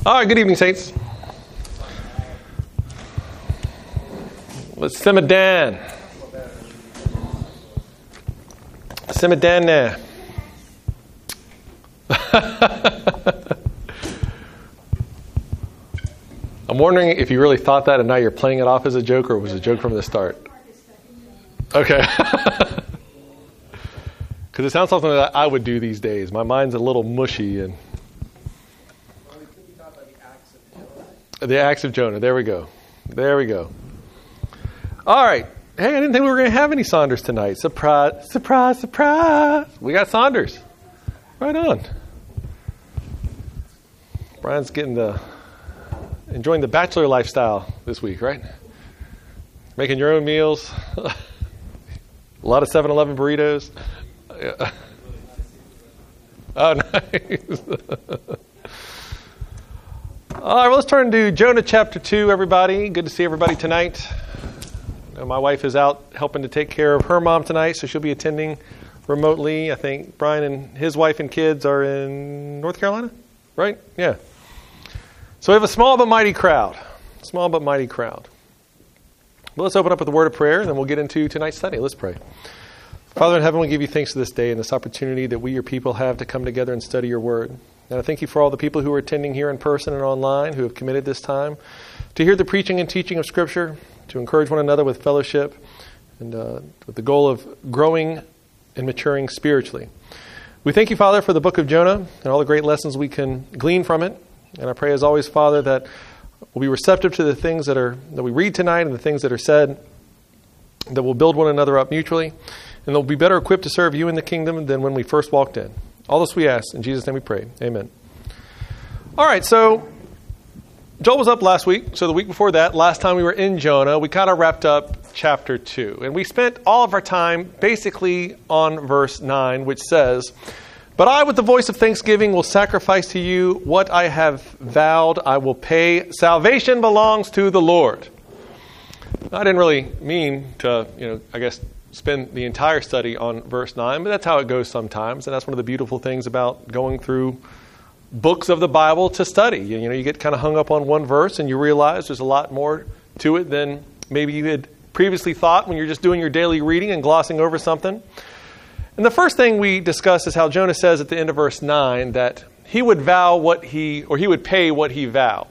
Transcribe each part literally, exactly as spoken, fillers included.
All right, good evening, saints. Let's simmer down. Simmer down there. I'm wondering if you really thought that and now you're playing it off as a joke, or was it a joke from the start? Okay. Because it sounds something that I would do these days. My mind's a little mushy. and The Acts of Jonah. There we go. There we go. All right. Hey, I didn't think we were going to have any Saunders tonight. Surprise, surprise, surprise. We got Saunders. Right on. Brian's getting the, enjoying the bachelor lifestyle this week, right? Making your own meals. A lot of seven eleven burritos. Yeah. Oh, nice. All right, well, let's turn to Jonah chapter two, everybody. Good to see everybody tonight. My wife is out helping to take care of her mom tonight, so she'll be attending remotely. I think Brian and his wife and kids are in North Carolina, right? Yeah. So we have a small but mighty crowd. Small but mighty crowd. Well, let's open up with a word of prayer, and then we'll get into tonight's study. Let's pray. Father in heaven, we give you thanks for this day and this opportunity that we, your people, have to come together and study your word. And I thank you for all the people who are attending here in person and online who have committed this time to hear the preaching and teaching of Scripture, to encourage one another with fellowship, and uh, with the goal of growing and maturing spiritually. We thank you, Father, for the book of Jonah and all the great lessons we can glean from it. And I pray, as always, Father, that we'll be receptive to the things that are that we read tonight and the things that are said, that will build one another up mutually, and they'll be better equipped to serve you in the kingdom than when we first walked in. All this we ask. In Jesus' name we pray. Amen. All right, so Joel was up last week. So the week before that, last time we were in Jonah, we kind of wrapped up chapter two. And we spent all of our time basically on verse nine, which says, "But I, with the voice of thanksgiving, will sacrifice to you what I have vowed I will pay. Salvation belongs to the Lord." I didn't really mean to, you know, I guess, spend the entire study on verse nine, but that's how it goes sometimes. And that's one of the beautiful things about going through books of the Bible to study. You, you know, you get kind of hung up on one verse and you realize there's a lot more to it than maybe you had previously thought when you're just doing your daily reading and glossing over something. And the first thing we discuss is how Jonah says at the end of verse nine that he would vow what he, or he would pay what he vowed.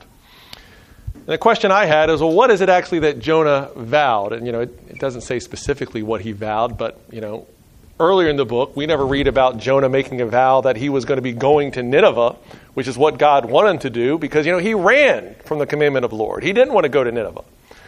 And the question I had is, well, what is it actually that Jonah vowed? And, you know, it, it doesn't say specifically what he vowed, but, you know, earlier in the book, we never read about Jonah making a vow that he was going to be going to Nineveh, which is what God wanted him to do, because, you know, he ran from the commandment of the Lord. He didn't want to go to Nineveh.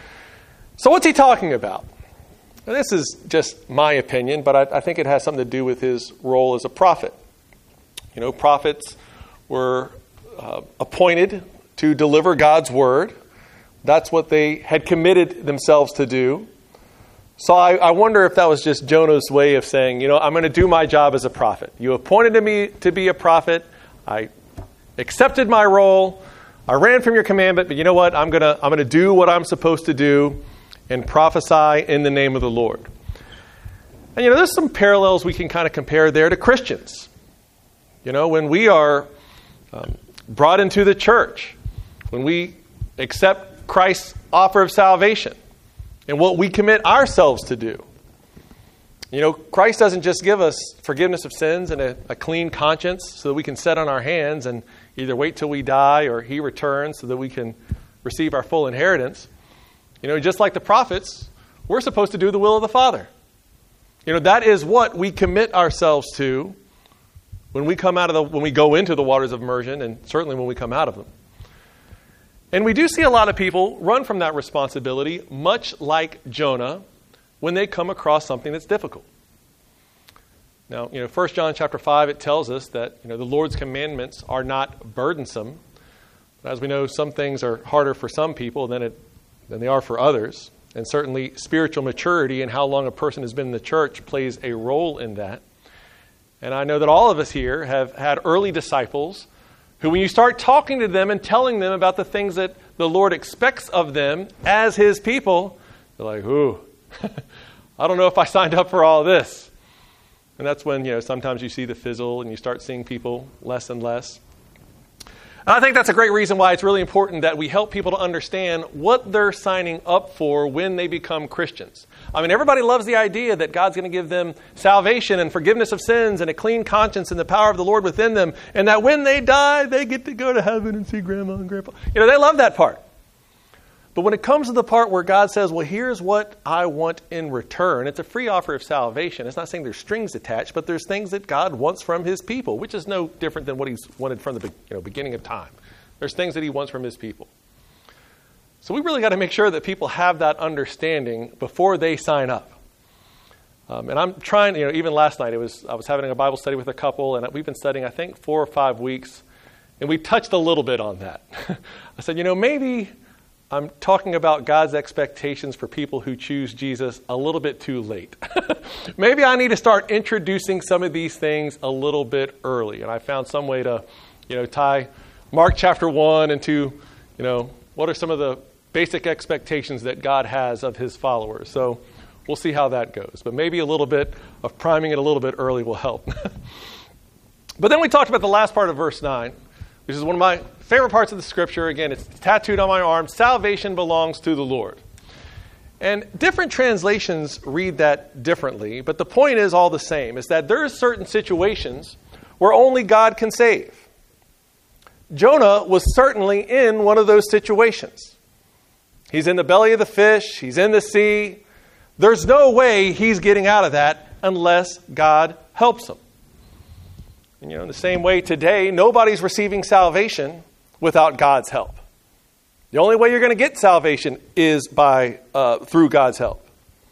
So what's he talking about? Now, this is just my opinion, but I, I think it has something to do with his role as a prophet. You know, prophets were uh, appointed to deliver God's word. That's what they had committed themselves to do. So I, I wonder if that was just Jonah's way of saying, you know, I'm going to do my job as a prophet. You appointed me to be a prophet. I accepted my role. I ran from your commandment, but you know what? I'm going to I'm going to do what I'm supposed to do and prophesy in the name of the Lord. And, you know, there's some parallels we can kind of compare there to Christians. You know, when we are um, brought into the church, when we accept Christ's offer of salvation and what we commit ourselves to do. You know, Christ doesn't just give us forgiveness of sins and a, a clean conscience so that we can sit on our hands and either wait till we die or he returns so that we can receive our full inheritance. You know, just like the prophets, we're supposed to do the will of the Father. You know, that is what we commit ourselves to when we come out of the, when we go into the waters of immersion, and certainly when we come out of them. And we do see a lot of people run from that responsibility, much like Jonah, when they come across something that's difficult. Now, you know, First John chapter five, it tells us that, you know, the Lord's commandments are not burdensome. But as we know, some things are harder for some people than it than they are for others. And certainly spiritual maturity and how long a person has been in the church plays a role in that. And I know that all of us here have had early disciples who, when you start talking to them and telling them about the things that the Lord expects of them as his people, they're like, ooh, I don't know if I signed up for all this. And that's when, you know, sometimes you see the fizzle and you start seeing people less and less. And I think that's a great reason why it's really important that we help people to understand what they're signing up for when they become Christians. I mean, everybody loves the idea that God's going to give them salvation and forgiveness of sins and a clean conscience and the power of the Lord within them, and that when they die, they get to go to heaven and see grandma and grandpa. You know, they love that part. But when it comes to the part where God says, well, here's what I want in return, it's a free offer of salvation. It's not saying there's strings attached, but there's things that God wants from his people, which is no different than what he's wanted from the you know, beginning of time. There's things that he wants from his people. So we really got to make sure that people have that understanding before they sign up. Um, and I'm trying, you know, even last night, it was I was having a Bible study with a couple, and we've been studying, I think, four or five weeks, and we touched a little bit on that. I said, you know, maybe I'm talking about God's expectations for people who choose Jesus a little bit too late. Maybe I need to start introducing some of these things a little bit early. And I found some way to, you know, tie Mark chapter one into, you know, what are some of the basic expectations that God has of his followers. So we'll see how that goes. But maybe a little bit of priming it a little bit early will help. But then we talked about the last part of verse nine, which is one of my favorite parts of the scripture. Again, it's tattooed on my arm. Salvation belongs to the Lord. And different translations read that differently, but the point is all the same, is that there are certain situations where only God can save. Jonah was certainly in one of those situations. He's in the belly of the fish. He's in the sea. There's no way he's getting out of that unless God helps him. And, you know, in the same way today, nobody's receiving salvation without God's help. The only way you're going to get salvation is by uh, through God's help.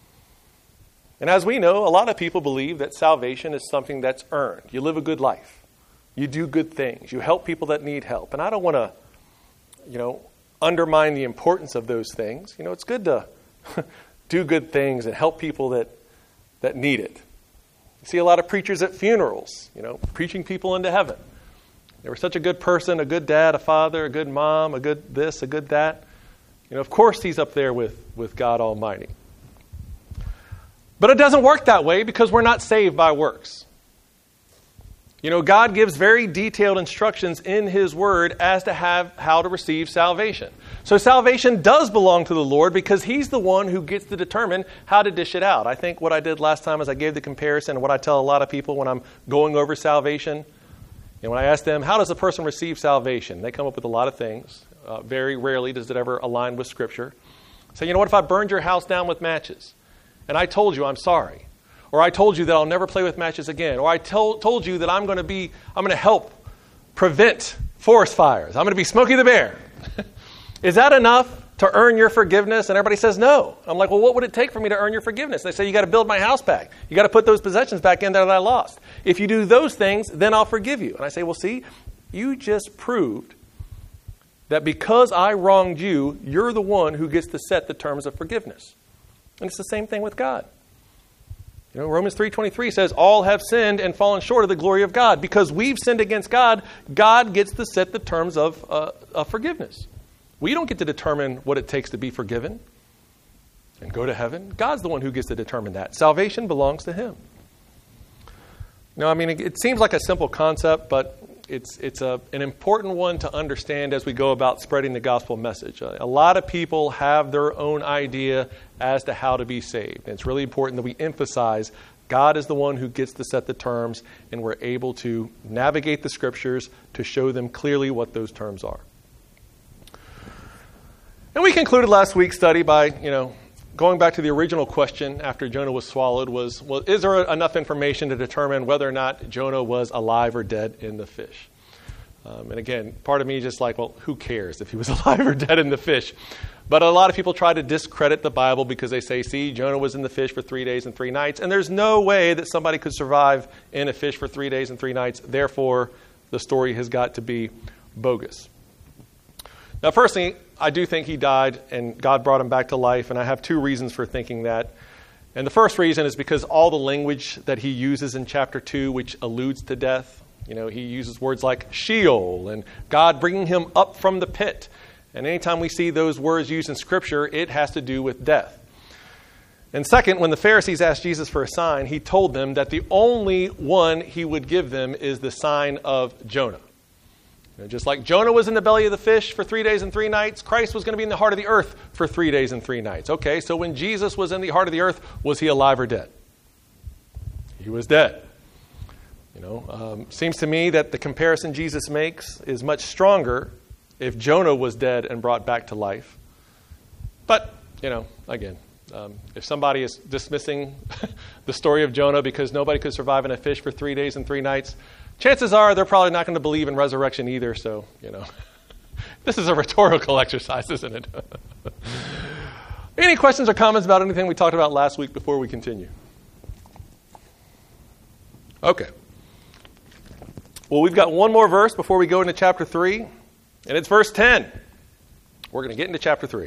And as we know, a lot of people believe that salvation is something that's earned. You live a good life. You do good things. You help people that need help. And I don't want to, you know, undermine the importance of those things. You know, it's good to do good things and help people that, that need it. You see a lot of preachers at funerals, you know, preaching people into heaven. They were such a good person, a good dad, a father, a good mom, a good this, a good that. You know, of course he's up there with, with God Almighty. But it doesn't work that way because we're not saved by works. You know, God gives very detailed instructions in his word as to have how to receive salvation. So salvation does belong to the Lord because he's the one who gets to determine how to dish it out. I think what I did last time is I gave the comparison, what I tell a lot of people when I'm going over salvation. And when I ask them, how does a person receive salvation? They come up with a lot of things. Uh, very rarely does it ever align with Scripture. Say, you know what, if I burned your house down with matches and I told you I'm sorry, or I told you that I'll never play with matches again, or I told told you that I'm going to be, I'm going to help prevent forest fires. I'm going to be Smokey the Bear. Is that enough to earn your forgiveness? And everybody says no. I'm like, well, what would it take for me to earn your forgiveness? They say, you got to build my house back. You got to put those possessions back in there that I lost. If you do those things, then I'll forgive you. And I say, well, see, you just proved that because I wronged you, you're the one who gets to set the terms of forgiveness. And it's the same thing with God. You know, Romans three twenty-three says, all have sinned and fallen short of the glory of God. Because we've sinned against God, God gets to set the terms of, uh, of forgiveness. We don't get to determine what it takes to be forgiven and go to heaven. God's the one who gets to determine that. Salvation belongs to him. Now, I mean, it, it seems like a simple concept, but it's it's a, an important one to understand as we go about spreading the gospel message. A, a lot of people have their own idea as to how to be saved. And it's really important that we emphasize God is the one who gets to set the terms, and we're able to navigate the Scriptures to show them clearly what those terms are. And we concluded last week's study by, you know, going back to the original question after Jonah was swallowed was, well, is there enough information to determine whether or not Jonah was alive or dead in the fish? Um, and again, part of me is just like, well, who cares if he was alive or dead in the fish? But a lot of people try to discredit the Bible because they say, see, Jonah was in the fish for three days and three nights, and there's no way that somebody could survive in a fish for three days and three nights. Therefore, the story has got to be bogus. Now, firstly, I do think he died and God brought him back to life, and I have two reasons for thinking that. And the first reason is because all the language that he uses in chapter two, which alludes to death, you know, he uses words like Sheol and God bringing him up from the pit. And anytime we see those words used in Scripture, it has to do with death. And second, when the Pharisees asked Jesus for a sign, he told them that the only one he would give them is the sign of Jonah. You know, just like Jonah was in the belly of the fish for three days and three nights, Christ was going to be in the heart of the earth for three days and three nights. Okay, so when Jesus was in the heart of the earth, was he alive or dead? He was dead. You know, um, seems to me that the comparison Jesus makes is much stronger if Jonah was dead and brought back to life. But, you know, again, um, if somebody is dismissing the story of Jonah because nobody could survive in a fish for three days and three nights, chances are they're probably not going to believe in resurrection either. So, you know, this is a rhetorical exercise, isn't it? Any questions or comments about anything we talked about last week before we continue? Okay. Well, we've got one more verse before we go into chapter three, and it's verse ten. We're going to get into chapter three.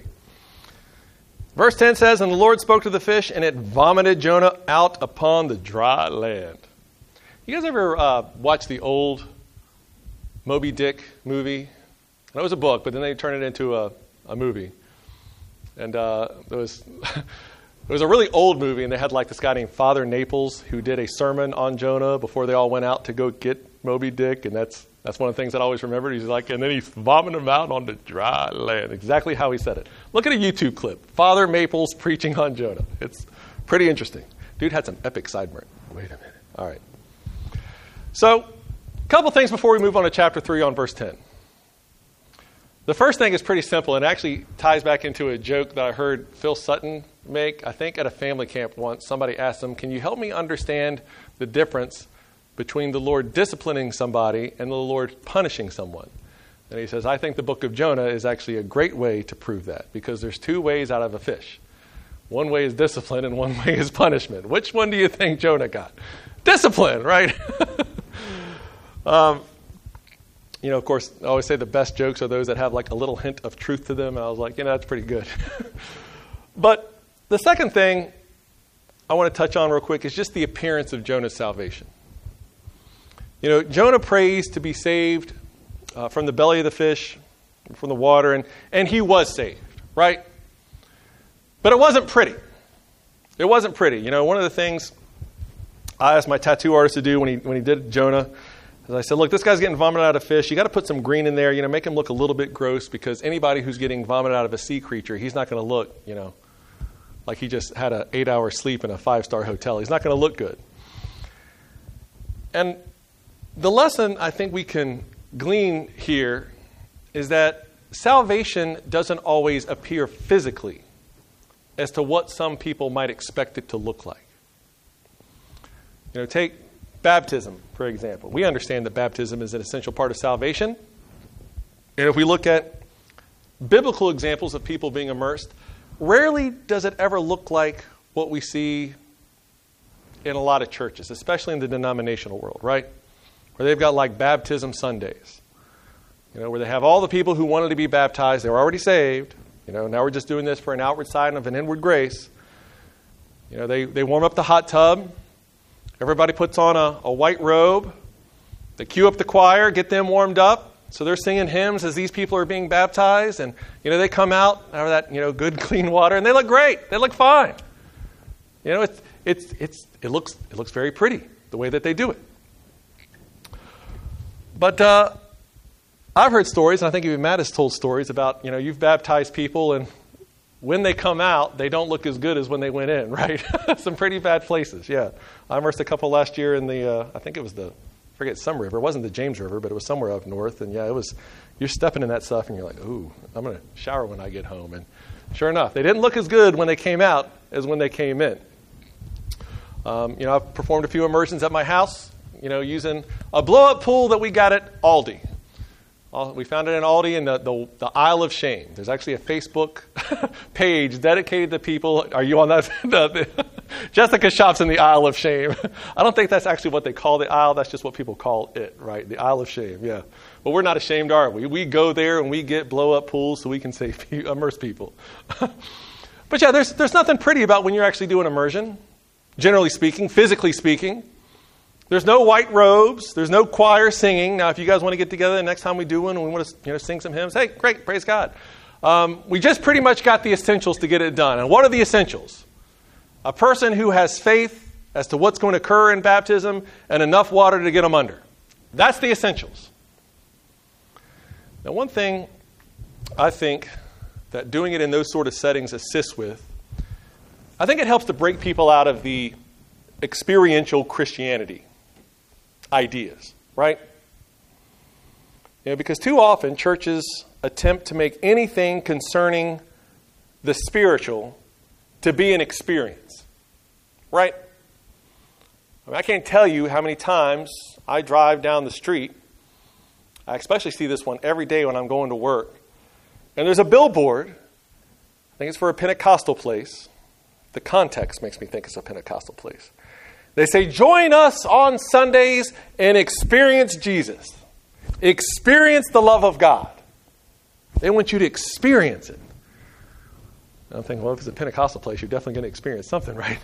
Verse ten says, "And the Lord spoke to the fish, and it vomited Jonah out upon the dry land." You guys ever uh, watch the old Moby Dick movie? I know it was a book, but then they turned it into a, a movie. And uh, there was it was a really old movie, and they had like this guy named Father Naples who did a sermon on Jonah before they all went out to go get Moby Dick, and that's that's one of the things that I always remembered. He's like, and then he's vomiting him out on the dry land. Exactly how he said it. Look at a YouTube clip. Father Maples preaching on Jonah. It's pretty interesting. Dude had some epic sideburn. Wait a minute. All right. So, a couple things before we move on to chapter three on verse ten. The first thing is pretty simple, and actually ties back into a joke that I heard Phil Sutton make, I think at a family camp once. Somebody asked him, can you help me understand the difference between the Lord disciplining somebody and the Lord punishing someone? And he says, I think the book of Jonah is actually a great way to prove that, because there's two ways out of a fish. One way is discipline and one way is punishment. Which one do you think Jonah got? Discipline, right? um, you know, of course, I always say the best jokes are those that have like a little hint of truth to them. And I was like, you know, that's pretty good. But the second thing I want to touch on real quick is just the appearance of Jonah's salvation. You know, Jonah prays to be saved uh, from the belly of the fish, from the water, and, and he was saved, right? But it wasn't pretty. It wasn't pretty. You know, one of the things I asked my tattoo artist to do when he when he did Jonah is I said, look, this guy's getting vomited out of fish. You got to put some green in there, you know, make him look a little bit gross, because anybody who's getting vomited out of a sea creature, he's not going to look, you know, like he just had an eight-hour sleep in a five-star hotel. He's not going to look good. And the lesson I think we can glean here is that salvation doesn't always appear physically as to what some people might expect it to look like. You know, take baptism, for example. We understand that baptism is an essential part of salvation. And if we look at biblical examples of people being immersed, rarely does it ever look like what we see in a lot of churches, especially in the denominational world, right? Where they've got like baptism Sundays, you know, where they have all the people who wanted to be baptized. They were already saved. You know, now we're just doing this for an outward sign of an inward grace. You know, they, they warm up the hot tub. Everybody puts on a, a white robe. They cue up the choir, get them warmed up. So they're singing hymns as these people are being baptized. And, you know, they come out out of that, you know, good, clean water, and they look great. They look fine. You know, it's, it's, it's, it looks, it looks very pretty, the way that they do it. But uh, I've heard stories, and I think even Matt has told stories about, you know, you've baptized people, and when they come out, they don't look as good as when they went in, right? Some pretty bad places, yeah. I immersed a couple last year in the, uh, I think it was the, I forget, some river. It wasn't the James River, but it was somewhere up north. And yeah, it was, you're stepping in that stuff, and you're like, ooh, I'm going to shower when I get home. And sure enough, they didn't look as good when they came out as when they came in. Um, you know, I've performed a few immersions at my house, you know, using a blow-up pool that we got at Aldi. We found it in Aldi in the, the, the Isle of Shame. There's actually a Facebook page dedicated to people. Are you on that? the, the, Jessica shops in the Isle of Shame. I don't think that's actually what they call the Isle. That's just what people call it, right? The Isle of Shame, yeah. But we're not ashamed, are we? We go there and we get blow-up pools so we can save, immerse people. But yeah, there's there's nothing pretty about when you're actually doing immersion, generally speaking, physically speaking. There's no white robes. There's no choir singing. Now, if you guys want to get together the next time we do one and we want to, you know, sing some hymns, hey, great, praise God. Um, we just pretty much got the essentials to get it done. And what are the essentials? A person who has faith as to what's going to occur in baptism and enough water to get them under. That's the essentials. Now, one thing I think that doing it in those sort of settings assists with, I think it helps to break people out of the experiential Christianity ideas, right? You know, because too often churches attempt to make anything concerning the spiritual to be an experience, right? I mean, I can't tell you how many times I drive down the street. I especially see this one every day when I'm going to work. And there's a billboard. I think it's for a Pentecostal place. The context makes me think it's a Pentecostal place. They say, join us on Sundays and experience Jesus. Experience the love of God. They want you to experience it. I'm thinking, well, if it's a Pentecostal place, you're definitely going to experience something, right?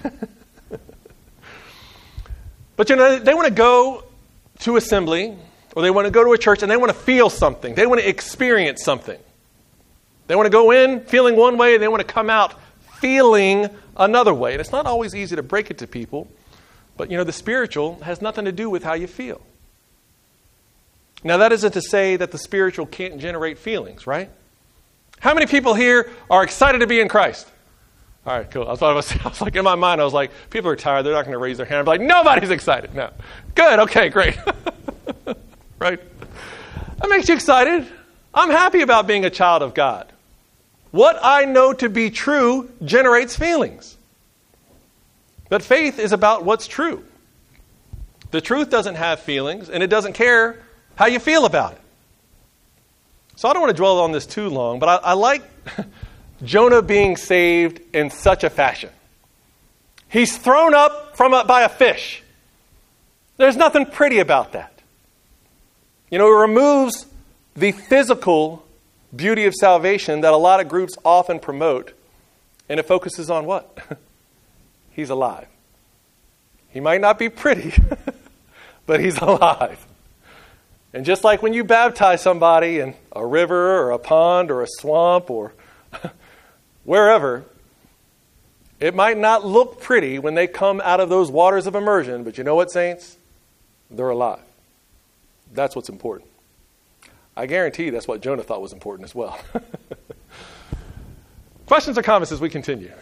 But, you know, they want to go to assembly, or they want to go to a church, and they want to feel something. They want to experience something. They want to go in feeling one way, and they want to come out feeling another way. And it's not always easy to break it to people. But, you know, the spiritual has nothing to do with how you feel. Now, that isn't to say that the spiritual can't generate feelings, right? How many people here are excited to be in Christ? All right, cool. I thought I was, I was like, in my mind, I was like, people are tired. They're not going to raise their hand. I'm like, nobody's excited. No. Good. Okay, great. Right? That makes you excited. I'm happy about being a child of God. What I know to be true generates feelings. But faith is about what's true. The truth doesn't have feelings, and it doesn't care how you feel about it. So I don't want to dwell on this too long, but I, I like Jonah being saved in such a fashion. He's thrown up from a, by a fish. There's nothing pretty about that. You know, it removes the physical beauty of salvation that a lot of groups often promote, and it focuses on what? He's alive. He might not be pretty, but he's alive. And just like when you baptize somebody in a river or a pond or a swamp or wherever, it might not look pretty when they come out of those waters of immersion, but you know what, saints? They're alive. That's what's important. I guarantee that's what Jonah thought was important as well. Questions or comments as we continue?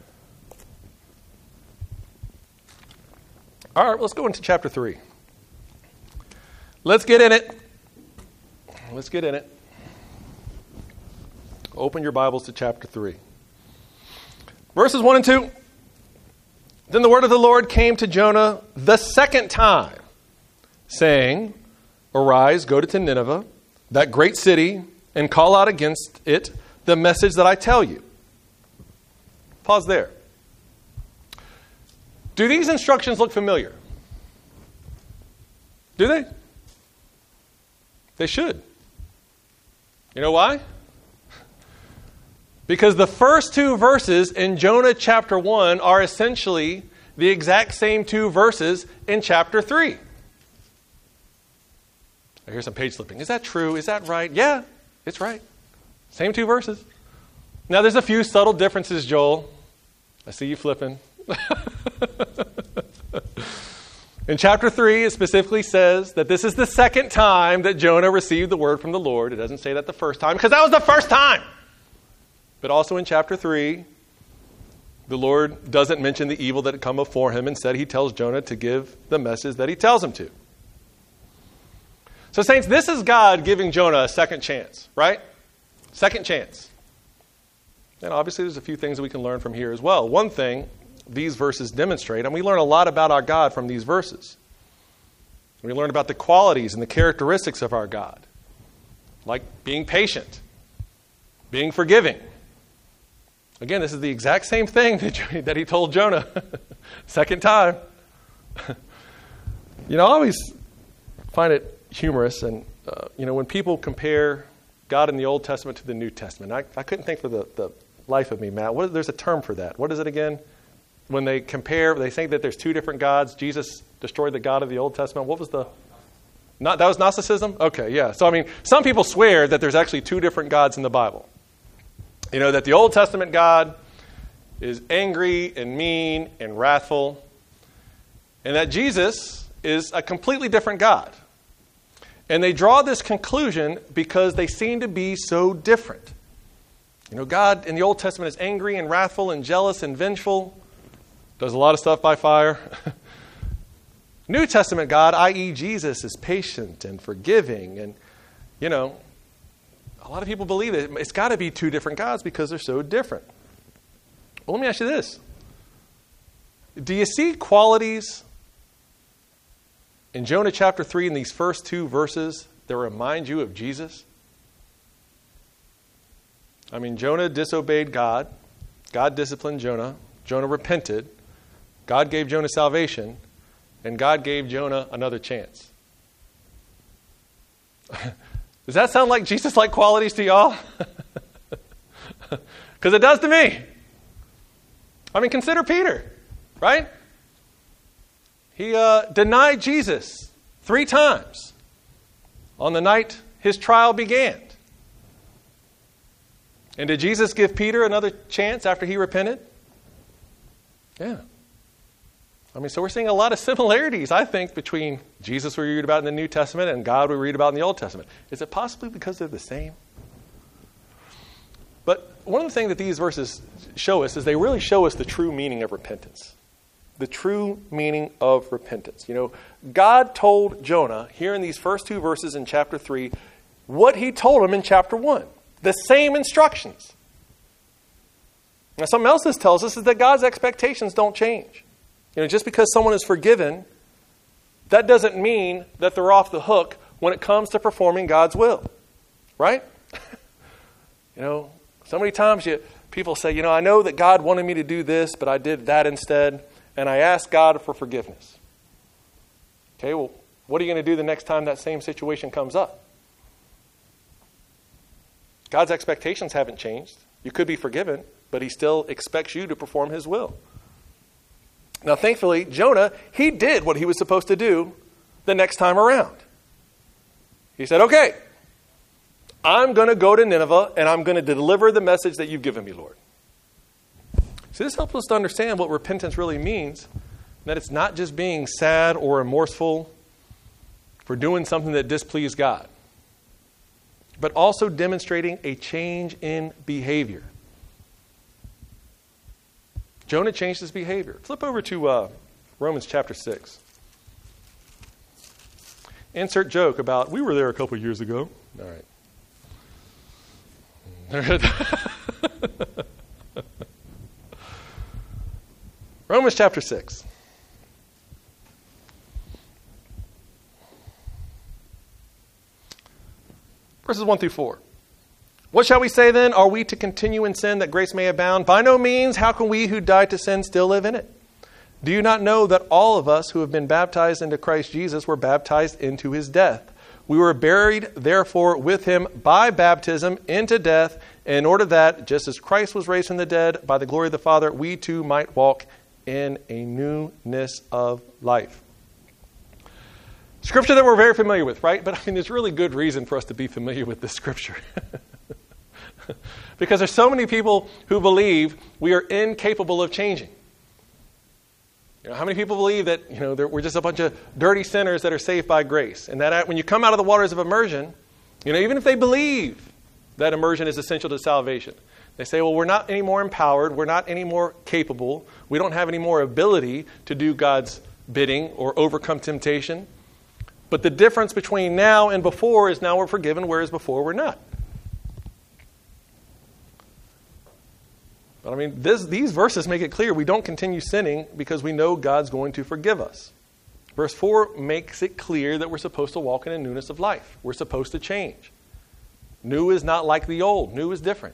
All right, let's go into chapter three. Let's get in it. Let's get in it. Open your Bibles to chapter three. Verses one and two. Then the word of the Lord came to Jonah the second time, saying, arise, go to Nineveh, that great city, and call out against it the message that I tell you. Pause there. Do these instructions look familiar? Do they? They should. You know why? Because the first two verses in Jonah chapter one are essentially the exact same two verses in chapter three. I hear some page slipping. Is that true? Is that right? Yeah, it's right. Same two verses. Now, there's a few subtle differences, Joel. I see you flipping. In chapter three, it specifically says that this is the second time that Jonah received the word from the Lord. It doesn't say that the first time, because that was the first time. But also in chapter three, the Lord doesn't mention the evil that had come before him. Instead, he tells Jonah to give the message that he tells him to. So, saints, this is God giving Jonah a second chance, right? Second chance. And obviously, there's a few things that we can learn from here as well. One thing these verses demonstrate, and we learn a lot about our God from these verses. We learn about the qualities and the characteristics of our God, like being patient, being forgiving. Again, this is the exact same thing that, that he told Jonah. Second time. You know, I always find it humorous, and uh, you know, when people compare God in the Old Testament to the New Testament, I, I couldn't think for the, the life of me, Matt. What, there's a term for that. What is it again? When they compare, they think that there's two different gods. Jesus destroyed the God of the Old Testament. What was the... Not, that was Gnosticism? Okay, yeah. So, I mean, some people swear that there's actually two different gods in the Bible. You know, that the Old Testament God is angry and mean and wrathful, and that Jesus is a completely different God. And they draw this conclusion because they seem to be so different. You know, God in the Old Testament is angry and wrathful and jealous and vengeful. Does a lot of stuff by fire. New Testament God, that is. Jesus, is patient and forgiving. And, you know, a lot of people believe that it's got to be two different gods because they're so different. Well, let me ask you this. Do you see qualities in Jonah chapter three in these first two verses that remind you of Jesus? I mean, Jonah disobeyed God. God disciplined Jonah. Jonah repented. God gave Jonah salvation. And God gave Jonah another chance. Does that sound like Jesus-like qualities to y'all? Because it does to me. I mean, consider Peter, right? He uh, denied Jesus three times on the night his trial began. And did Jesus give Peter another chance after he repented? Yeah. I mean, so we're seeing a lot of similarities, I think, between Jesus we read about in the New Testament and God we read about in the Old Testament. Is it possibly because they're the same? But one of the things that these verses show us is they really show us the true meaning of repentance. The true meaning of repentance. You know, God told Jonah here in these first two verses in chapter three what he told him in chapter one. The same instructions. Now, something else this tells us is that God's expectations don't change. You know, just because someone is forgiven, that doesn't mean that they're off the hook when it comes to performing God's will. Right? You know, so many times you, people say, you know, I know that God wanted me to do this, but I did that instead, and I asked God for forgiveness. Okay, well, what are you going to do the next time that same situation comes up? God's expectations haven't changed. You could be forgiven, but he still expects you to perform his will. Now, thankfully, Jonah, he did what he was supposed to do the next time around. He said, okay, I'm going to go to Nineveh and I'm going to deliver the message that you've given me, Lord. So this helps us to understand what repentance really means, that it's not just being sad or remorseful for doing something that displeased God, but also demonstrating a change in behavior. Jonah changed his behavior. Flip over to uh, Romans chapter six. Insert joke about, we were there a couple years ago. All right. Romans chapter six. Verses one through four. What shall we say then? Are we to continue in sin that grace may abound? By no means. How can we who died to sin still live in it? Do you not know that all of us who have been baptized into Christ Jesus were baptized into his death? We were buried, therefore, with him by baptism into death, in order that, just as Christ was raised from the dead by the glory of the Father, we too might walk in a newness of life. Scripture that we're very familiar with, right? But I mean, there's really good reason for us to be familiar with this scripture. Because there's so many people who believe we are incapable of changing. You know, how many people believe that, you know, we're just a bunch of dirty sinners that are saved by grace? And that when you come out of the waters of immersion, you know, even if they believe that immersion is essential to salvation, they say, well, we're not any more empowered. We're not any more capable. We don't have any more ability to do God's bidding or overcome temptation. But the difference between now and before is now we're forgiven, whereas before we're not. But I mean, this, these verses make it clear we don't continue sinning because we know God's going to forgive us. Verse four makes it clear that we're supposed to walk in a newness of life. We're supposed to change. New is not like the old. New is different.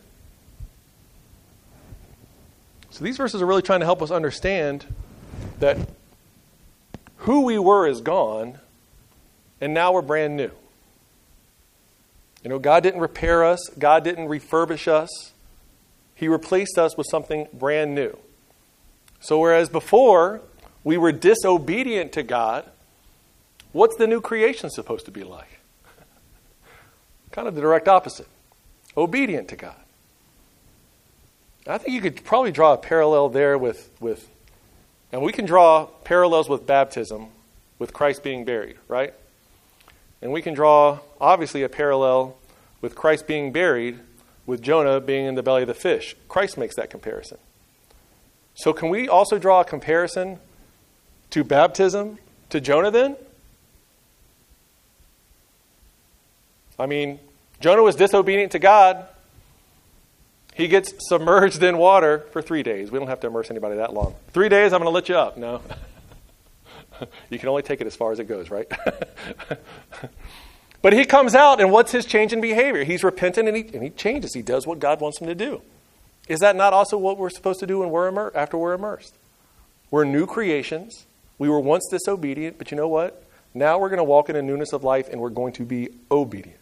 So these verses are really trying to help us understand that who we were is gone, and now we're brand new. You know, God didn't repair us. God didn't refurbish us. He replaced us with something brand new. So whereas before we were disobedient to God, what's the new creation supposed to be like? Kind of the direct opposite. Obedient to God. I think you could probably draw a parallel there with, with, and we can draw parallels with baptism, with Christ being buried, right? And we can draw, obviously, a parallel with Christ being buried, with Jonah being in the belly of the fish. Christ makes that comparison. So can we also draw a comparison to baptism, to Jonah then? I mean, Jonah was disobedient to God. He gets submerged in water for three days. We don't have to immerse anybody that long. Three days, I'm going to let you up. No. You can only take it as far as it goes, right? But he comes out, and what's his change in behavior? He's repentant, and he, and he changes. He does what God wants him to do. Is that not also what we're supposed to do when we're immer- after we're immersed? We're new creations. We were once disobedient, but you know what? Now we're going to walk in a newness of life, and we're going to be obedient.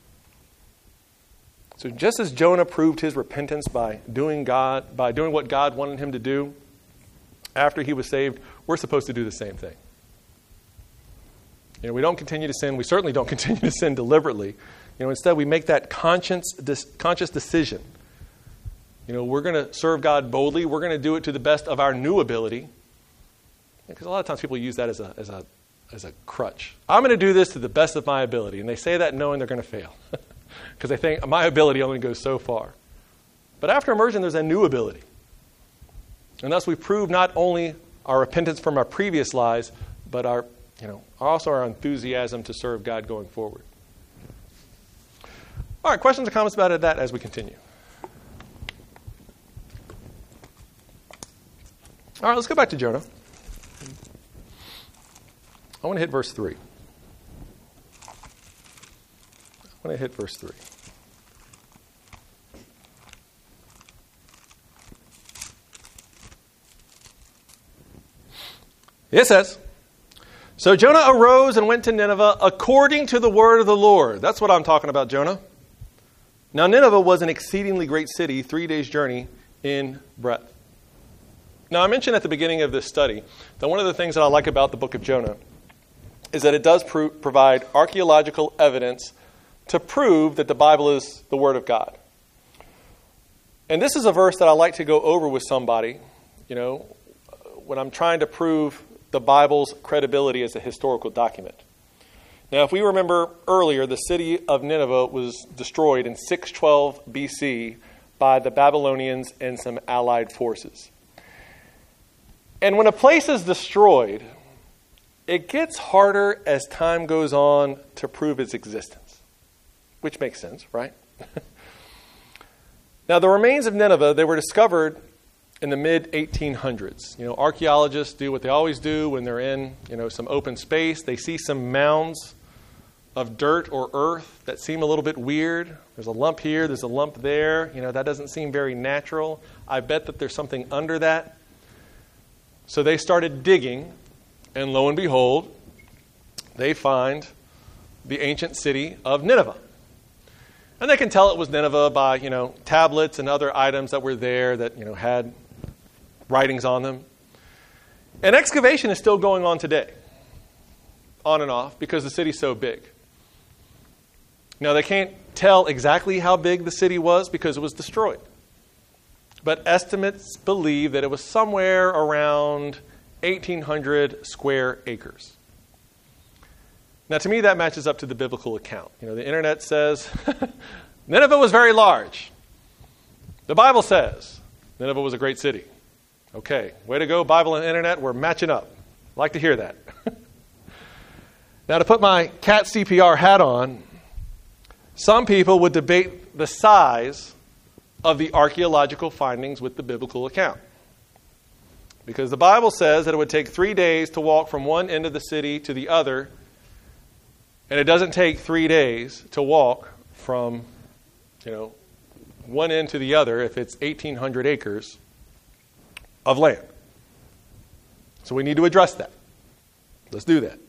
So just as Jonah proved his repentance by doing God, by doing what God wanted him to do after he was saved, we're supposed to do the same thing. You know, we don't continue to sin. We certainly don't continue to sin deliberately. You know, instead we make that conscious, dis- conscious decision. You know, we're going to serve God boldly. We're going to do it to the best of our new ability. Because a lot of times people use that as a as a as a crutch. I'm going to do this to the best of my ability, and they say that knowing they're going to fail, because they think my ability only goes so far. But after immersion, there's a new ability, and thus we prove not only our repentance from our previous lives, but our you know also our enthusiasm to serve God going forward. All right, questions or comments about that as we continue? All right, let's go back to Jonah. I want to hit verse three. I want to hit verse three. It says, "So Jonah arose and went to Nineveh according to the word of the Lord." That's what I'm talking about, Jonah. Now Nineveh was an exceedingly great city, three days' journey in breadth. Now I mentioned at the beginning of this study that one of the things that I like about the book of Jonah is that it does pro- provide archaeological evidence to prove that the Bible is the Word of God. And this is a verse that I like to go over with somebody, you know, when I'm trying to prove the Bible's credibility as a historical document. Now, if we remember earlier, the city of Nineveh was destroyed in six twelve B C by the Babylonians and some allied forces. And when a place is destroyed, it gets harder as time goes on to prove its existence, which makes sense, right? Now, the remains of Nineveh, they were discovered in the mid eighteen hundreds. You know, archaeologists do what they always do when they're in, you know, some open space. They see some mounds of dirt or earth that seem a little bit weird. There's a lump here, there's a lump there. You know, that doesn't seem very natural. I bet that there's something under that. So they started digging. And lo and behold, they find the ancient city of Nineveh. And they can tell it was Nineveh by, you know, tablets and other items that were there that, you know, had writings on them. And excavation is still going on today, on and off, because the city's so big. Now, they can't tell exactly how big the city was because it was destroyed. But estimates believe that it was somewhere around eighteen hundred square acres. Now, to me, that matches up to the biblical account. You know, the internet says Nineveh was very large. The Bible says Nineveh was a great city. Okay, way to go, Bible and internet. We're matching up. I'd like to hear that. Now, to put my cat C P R hat on, some people would debate the size of the archaeological findings with the biblical account. Because the Bible says that it would take three days to walk from one end of the city to the other. And it doesn't take three days to walk from, you know, one end to the other if it's eighteen hundred acres of land. So we need to address that. Let's do that.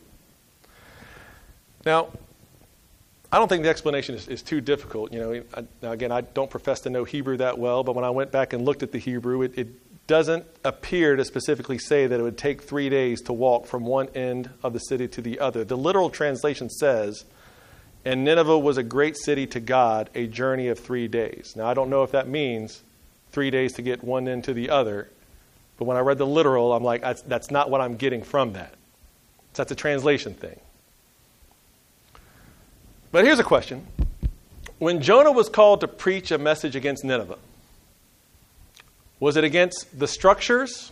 Now, I don't think the explanation is, is too difficult. You know, I, now again, I don't profess to know Hebrew that well, but when I went back and looked at the Hebrew, it, it doesn't appear to specifically say that it would take three days to walk from one end of the city to the other. The literal translation says, "And Nineveh was a great city to God, a journey of three days." Now, I don't know if that means three days to get one end to the other, but when I read the literal, I'm like, that's, that's not what I'm getting from that. So that's a translation thing. But here's a question. When Jonah was called to preach a message against Nineveh, was it against the structures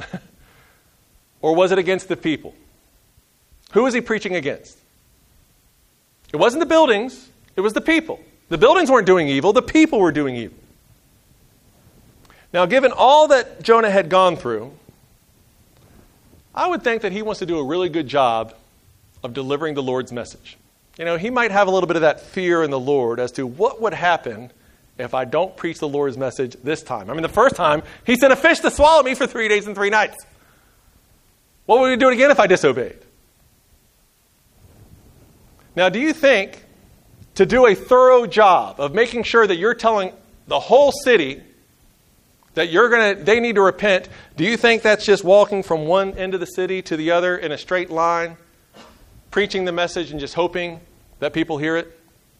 or was it against the people? Who was he preaching against? It wasn't the buildings, it was the people. The buildings weren't doing evil, the people were doing evil. Now, given all that Jonah had gone through, I would think that he wants to do a really good job of delivering the Lord's message. You know, he might have a little bit of that fear in the Lord as to what would happen if I don't preach the Lord's message this time. I mean, the first time, he sent a fish to swallow me for three days and three nights. What would we do again if I disobeyed? Now, do you think to do a thorough job of making sure that you're telling the whole city that you're going to, they need to repent, do you think that's just walking from one end of the city to the other in a straight line, preaching the message and just hoping that people hear it?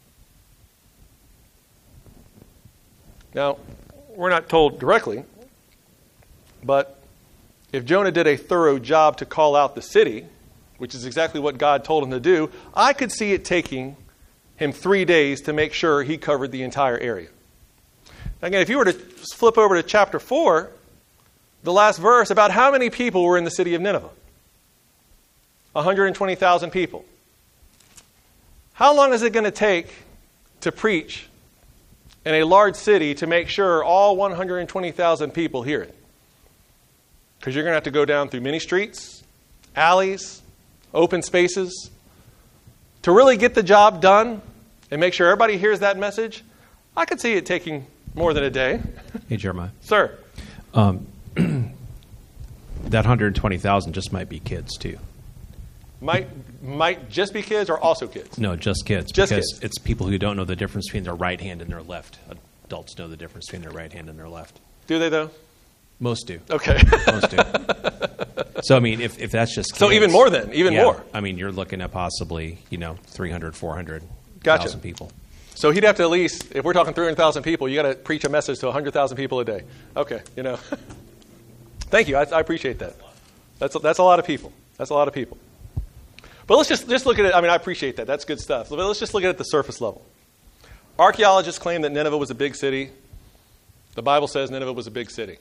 Now, we're not told directly, but if Jonah did a thorough job to call out the city, which is exactly what God told him to do, I could see it taking him three days to make sure he covered the entire area. Again, if you were to flip over to chapter four, the last verse, about how many people were in the city of Nineveh? one hundred twenty thousand people. How long is it going to take to preach in a large city to make sure all one hundred twenty thousand people hear it? Because you're going to have to go down through many streets, alleys, open spaces. To really get the job done and make sure everybody hears that message, I could see it taking more than a day. Hey, Jeremiah. Sir. Um, that one hundred twenty thousand just might be kids, too. Might might just be kids or also kids? No, just kids. Just because kids. It's people who don't know the difference between their right hand and their left. Adults know the difference between their right hand and their left. Do they, though? Most do. Okay. Most do. So, I mean, if, if that's just kids, so even more then, even yeah, more. I mean, you're looking at possibly, you know, three hundred, four hundred Gotcha. thousand people. So he'd have to at least, if we're talking three hundred thousand people, you got to preach a message to one hundred thousand people a day. Okay, you know. Thank you. I, I appreciate that. That's a, that's a lot of people. That's a lot of people. But let's just, just look at it. I mean, I appreciate that. That's good stuff. But let's just look at it at the surface level. Archaeologists claim that Nineveh was a big city. The Bible says Nineveh was a big city.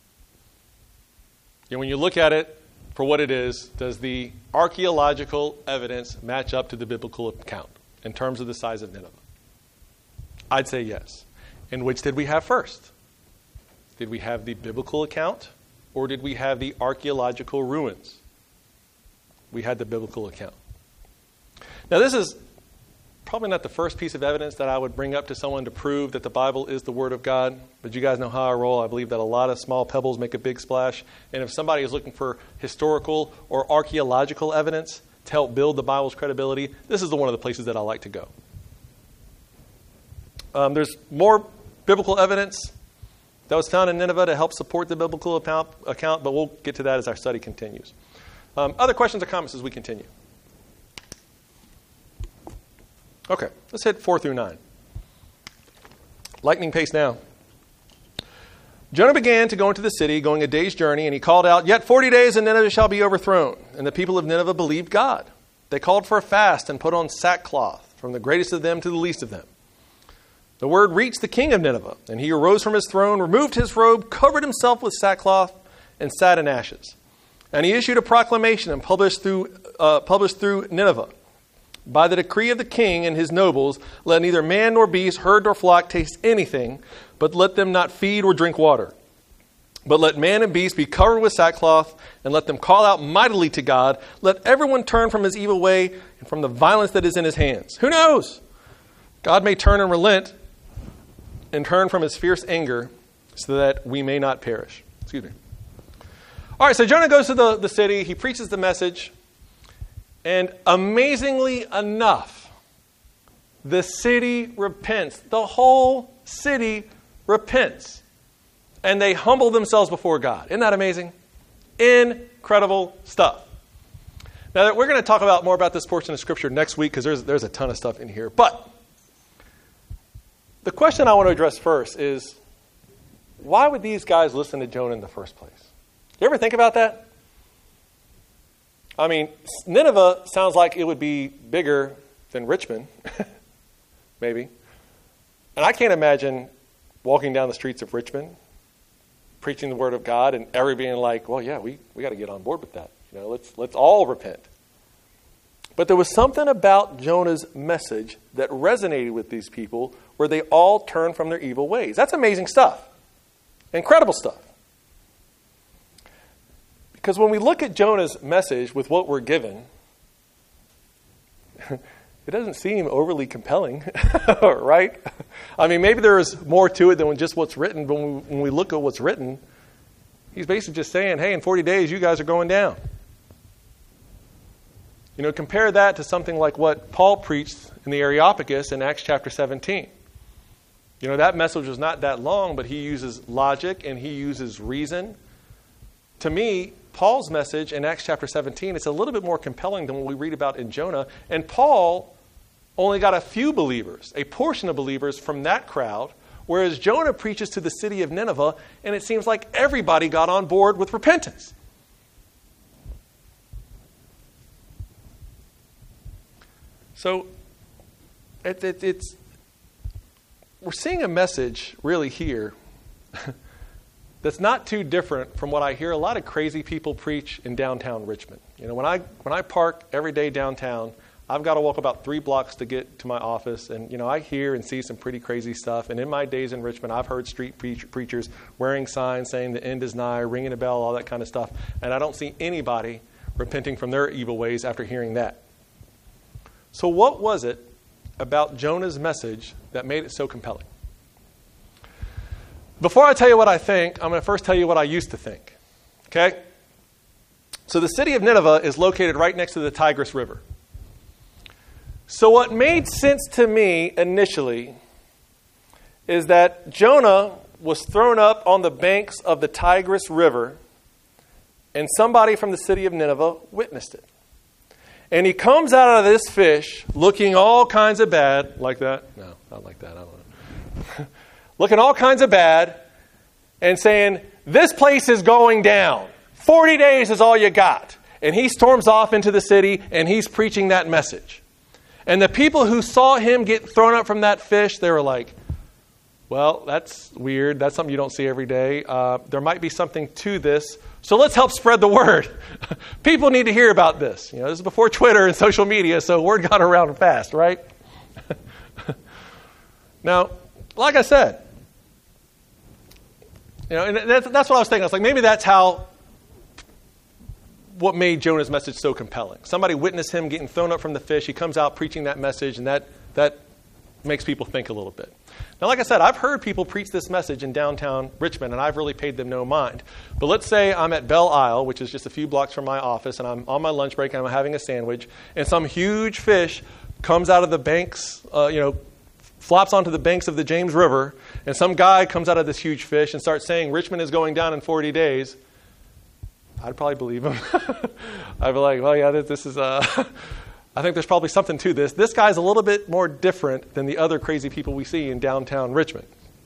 And when you look at it for what it is, does the archaeological evidence match up to the biblical account in terms of the size of Nineveh? I'd say yes. And which did we have first? Did we have the biblical account or did we have the archaeological ruins? We had the biblical account. Now, this is probably not the first piece of evidence that I would bring up to someone to prove that the Bible is the Word of God. But you guys know how I roll. I believe that a lot of small pebbles make a big splash. And if somebody is looking for historical or archaeological evidence to help build the Bible's credibility, this is the one of the places that I like to go. Um, there's more biblical evidence that was found in Nineveh to help support the biblical account, account but we'll get to that as our study continues. Um, other questions or comments as we continue? Okay, let's hit four through nine. Lightning pace now. Jonah began to go into the city, going a day's journey, and he called out, "Yet forty days and Nineveh shall be overthrown." And the people of Nineveh believed God. They called for a fast and put on sackcloth, from the greatest of them to the least of them. The word reached the king of Nineveh, and he arose from his throne, removed his robe, covered himself with sackcloth, and sat in ashes. And he issued a proclamation and published through, uh, published through Nineveh. By the decree of the king and his nobles, let neither man nor beast, herd nor flock taste anything, but let them not feed or drink water. But let man and beast be covered with sackcloth, and let them call out mightily to God. Let everyone turn from his evil way and from the violence that is in his hands. Who knows? God may turn and relent and turn from his fierce anger so that we may not perish. Excuse me. All right, so Jonah goes to the, the city. He preaches the message. And amazingly enough, the city repents. The whole city repents. And they humble themselves before God. Isn't that amazing? Incredible stuff. Now, we're going to talk about more about this portion of Scripture next week because there's, there's a ton of stuff in here. But the question I want to address first is, why would these guys listen to Jonah in the first place? You ever think about that? I mean, Nineveh sounds like it would be bigger than Richmond. maybe. And I can't imagine walking down the streets of Richmond, preaching the word of God, and everybody being like, well, yeah, we, we got to get on board with that. You know, let's let's all repent. But there was something about Jonah's message that resonated with these people where they all turned from their evil ways. That's amazing stuff. Incredible stuff. Because when we look at Jonah's message with what we're given, it doesn't seem overly compelling, right? I mean, maybe there is more to it than just what's written, but when we, when we look at what's written, he's basically just saying, hey, in forty days, you guys are going down. You know, compare that to something like what Paul preached in the Areopagus in Acts chapter seventeen. You know, that message was not that long, but he uses logic and he uses reason. To me, Paul's message in Acts chapter seventeen, it's a little bit more compelling than what we read about in Jonah. And Paul only got a few believers, a portion of believers from that crowd, whereas Jonah preaches to the city of Nineveh, and it seems like everybody got on board with repentance. So it, it, it's we're seeing a message really here that's not too different from what I hear a lot of crazy people preach in downtown Richmond. You know, when I when I park every day downtown, I've got to walk about three blocks to get to my office, and you know, I hear and see some pretty crazy stuff. And in my days in Richmond, I've heard street preach- preachers wearing signs saying the end is nigh, ringing a bell, all that kind of stuff, and I don't see anybody repenting from their evil ways after hearing that. So what was it about Jonah's message that made it so compelling? Before I tell you what I think, I'm going to first tell you what I used to think. Okay? So the city of Nineveh is located right next to the Tigris River. So what made sense to me initially is that Jonah was thrown up on the banks of the Tigris River, and somebody from the city of Nineveh witnessed it. And he comes out of this fish looking all kinds of bad. Like that? No, not like that. I don't know. Looking all kinds of bad and saying, this place is going down. forty days is all you got. And he storms off into the city and he's preaching that message. And the people who saw him get thrown up from that fish, they were like, well, that's weird. That's something you don't see every day. Uh, there might be something to this. So let's help spread the word. People need to hear about this. You know, this is before Twitter and social media, so word got around fast, right? Now, like I said, you know, and that's, that's what I was thinking. I was like, maybe that's how, what made Jonah's message so compelling. Somebody witnessed him getting thrown up from the fish. He comes out preaching that message, and that that makes people think a little bit. Now, like I said, I've heard people preach this message in downtown Richmond, and I've really paid them no mind. But let's say I'm at Belle Isle, which is just a few blocks from my office, and I'm on my lunch break, and I'm having a sandwich, and some huge fish comes out of the banks, uh, you know, flops onto the banks of the James River, and some guy comes out of this huge fish and starts saying Richmond is going down in forty days. I'd probably believe him. I'd be like, well, yeah, this is... Uh, I think there's probably something to this. This guy's a little bit more different than the other crazy people we see in downtown Richmond.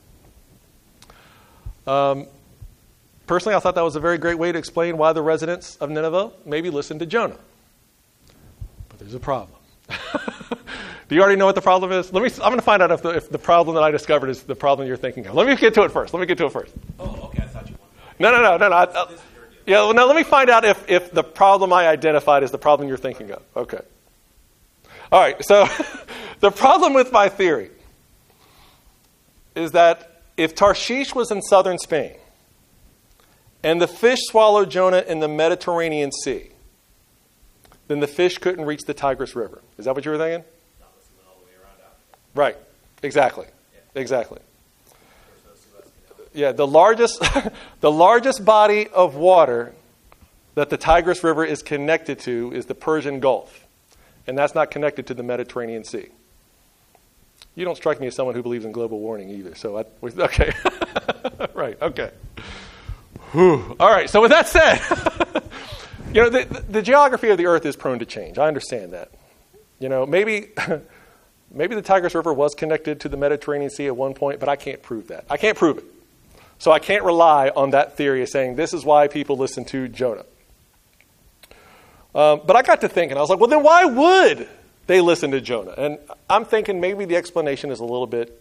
Um, personally, I thought that was a very great way to explain why the residents of Nineveh maybe listened to Jonah. But there's a problem. Do you already know what the problem is? Let me. I'm going to find out if the, if the problem that I discovered is the problem you're thinking of. Let me get to it first. Let me get to it first. Oh, okay. I thought you wanted. No, no, no, no, no. I, I, yeah. Well, now let me find out if if the problem I identified is the problem you're thinking of. Okay. All right, so the problem with my theory is that if Tarshish was in southern Spain and the fish swallowed Jonah in the Mediterranean Sea, then the fish couldn't reach the Tigris River. Is that what you were thinking? Not unless it went all the way around after. Right, exactly, Yeah. exactly. Yeah, the largest, the largest body of water that the Tigris River is connected to is the Persian Gulf. And that's not connected to the Mediterranean Sea. You don't strike me as someone who believes in global warming either. So, I, okay. Right, okay. Whew. All right, so with that said, you know, the, the, the geography of the earth is prone to change. I understand that. You know, maybe, maybe the Tigris River was connected to the Mediterranean Sea at one point, but I can't prove that. I can't prove it. So I can't rely on that theory of saying this is why people listen to Jonah. Um, but I got to thinking, I was like, well, then why would they listened to Jonah? And I'm thinking maybe the explanation is a little bit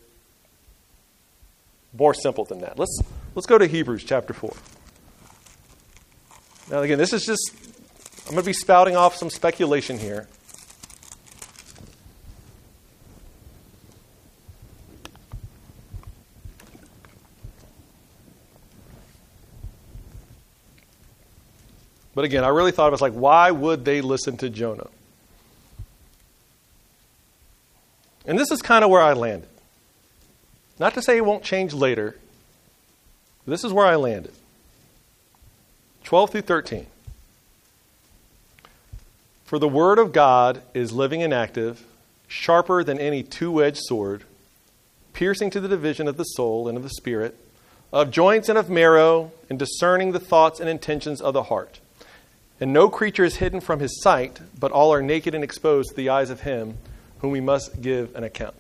more simple than that. Let's let's go to Hebrews chapter four. Now again, this is just, I'm going to be spouting off some speculation here. But again, I really thought it was like, why would they listen to Jonah? And this is kind of where I landed. Not to say it won't change later. This is where I landed. twelve through thirteen. For the word of God is living and active, sharper than any two-edged sword, piercing to the division of the soul and of the spirit, of joints and of marrow, and discerning the thoughts and intentions of the heart. And no creature is hidden from his sight, but all are naked and exposed to the eyes of him whom we must give an account.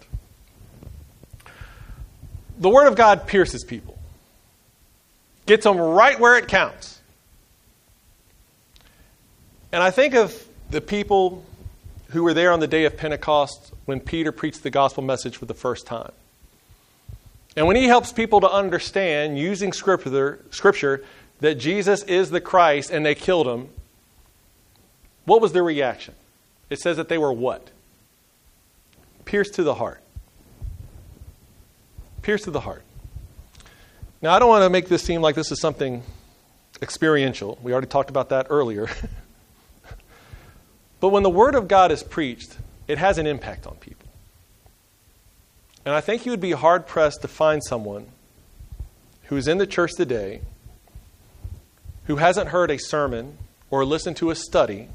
The word of God pierces people. Gets them right where it counts. And I think of the people who were there on the day of Pentecost when Peter preached the gospel message for the first time. And when he helps people to understand, using scripture, scripture that Jesus is the Christ and they killed him, what was their reaction? It says that they were what? Pierced to the heart. Pierced to the heart. Now, I don't want to make this seem like this is something experiential. We already talked about that earlier. But when the Word of God is preached, it has an impact on people. And I think you would be hard-pressed to find someone who is in the church today who hasn't heard a sermon or listened to a study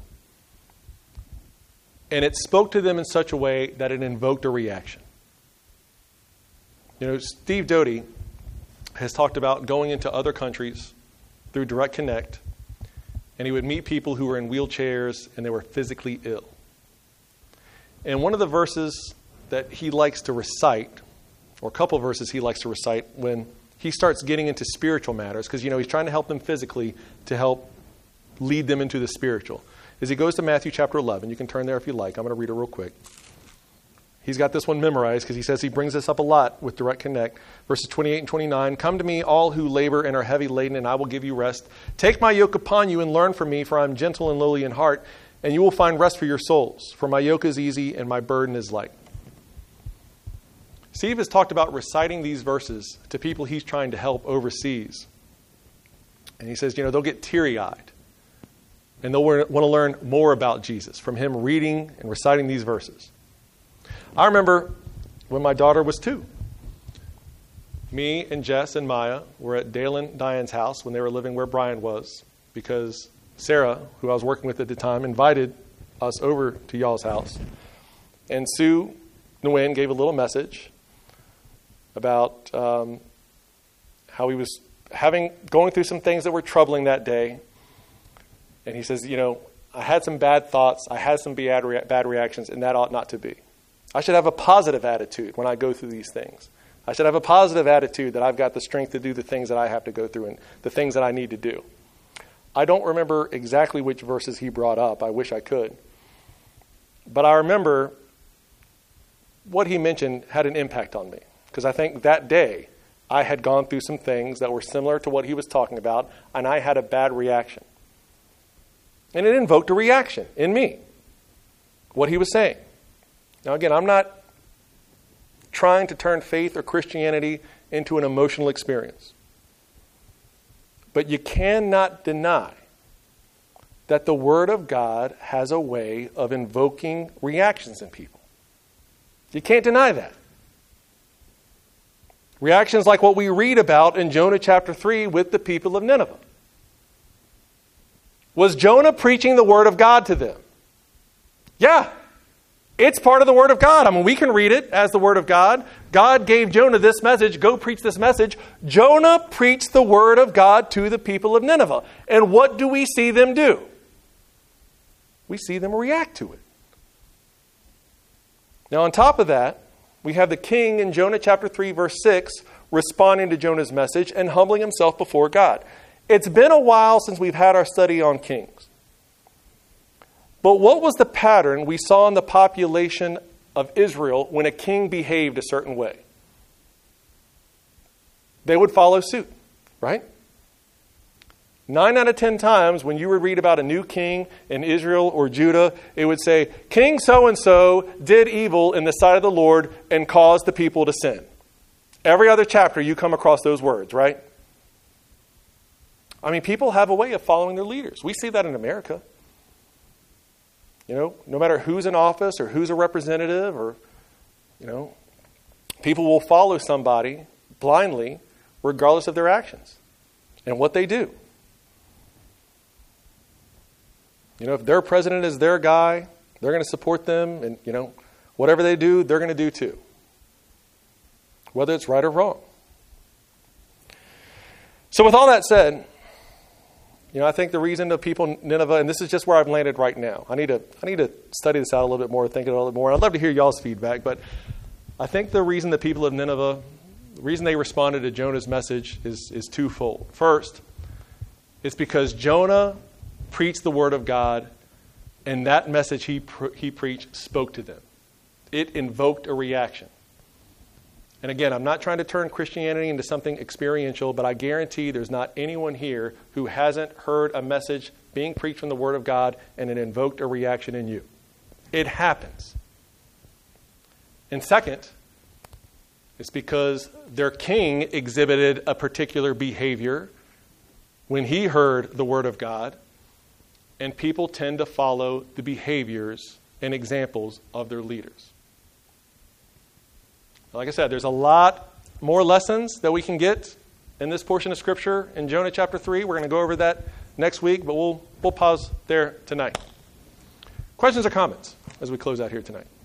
and it spoke to them in such a way that it invoked a reaction. You know, Steve Doty has talked about going into other countries through Direct Connect, and he would meet people who were in wheelchairs and they were physically ill. And one of the verses that he likes to recite, or a couple of verses he likes to recite when he starts getting into spiritual matters, because, you know, he's trying to help them physically to help lead them into the spiritual, is he goes to Matthew chapter eleven. You can turn there if you like. I'm going to read it real quick. He's got this one memorized because he says he brings this up a lot with Direct Connect. Verses twenty-eight and twenty-nine. Come to me, all who labor and are heavy laden, and I will give you rest. Take my yoke upon you and learn from me, for I am gentle and lowly in heart, and you will find rest for your souls. For my yoke is easy and my burden is light. Steve has talked about reciting these verses to people he's trying to help overseas. And he says, you know, they'll get teary-eyed. And they'll want to learn more about Jesus from him reading and reciting these verses. I remember when my daughter was two. Me and Jess and Maya were at Dale and Diane's house when they were living where Brian was, because Sarah, who I was working with at the time, invited us over to y'all's house. And Sue Nguyen gave a little message about um, how he was having going through some things that were troubling that day. And he says, you know, I had some bad thoughts, I had some bad, rea- bad reactions, and that ought not to be. I should have a positive attitude when I go through these things. I should have a positive attitude that I've got the strength to do the things that I have to go through and the things that I need to do. I don't remember exactly which verses he brought up. I wish I could. But I remember what he mentioned had an impact on me. Because I think that day I had gone through some things that were similar to what he was talking about, and I had a bad reaction. And it invoked a reaction in me, what he was saying. Now again, I'm not trying to turn faith or Christianity into an emotional experience. But you cannot deny that the Word of God has a way of invoking reactions in people. You can't deny that. Reactions like what we read about in Jonah chapter three with the people of Nineveh. Was Jonah preaching the Word of God to them? Yeah. It's part of the Word of God. I mean, we can read it as the Word of God. God gave Jonah this message. Go preach this message. Jonah preached the Word of God to the people of Nineveh. And what do we see them do? We see them react to it. Now, on top of that, we have the king in Jonah chapter three, verse six, responding to Jonah's message and humbling himself before God. It's been a while since we've had our study on kings. But what was the pattern we saw in the population of Israel when a king behaved a certain way? They would follow suit, right? Nine out of ten times when you would read about a new king in Israel or Judah, it would say, King so-and-so did evil in the sight of the Lord and caused the people to sin. Every other chapter you come across those words, right? I mean, people have a way of following their leaders. We see that in America. You know, no matter who's in office or who's a representative or, you know, people will follow somebody blindly regardless of their actions and what they do. You know, if their president is their guy, they're going to support them, and, you know, whatever they do, they're going to do too. Whether it's right or wrong. So with all that said, you know, I think the reason the people in Nineveh, and this is just where I've landed right now. I need to I need to study this out a little bit more, think it a little bit more. I'd love to hear y'all's feedback, but I think the reason the people of Nineveh, the reason they responded to Jonah's message is, is twofold. First, it's because Jonah preached the word of God, and that message he pre- he preached spoke to them. It invoked a reaction. And again, I'm not trying to turn Christianity into something experiential, but I guarantee there's not anyone here who hasn't heard a message being preached from the Word of God and it invoked a reaction in you. It happens. And second, it's because their king exhibited a particular behavior when he heard the Word of God, and people tend to follow the behaviors and examples of their leaders. Like I said, there's a lot more lessons that we can get in this portion of Scripture in Jonah chapter three. We're going to go over that next week, but we'll we'll pause there tonight. Questions or comments as we close out here tonight?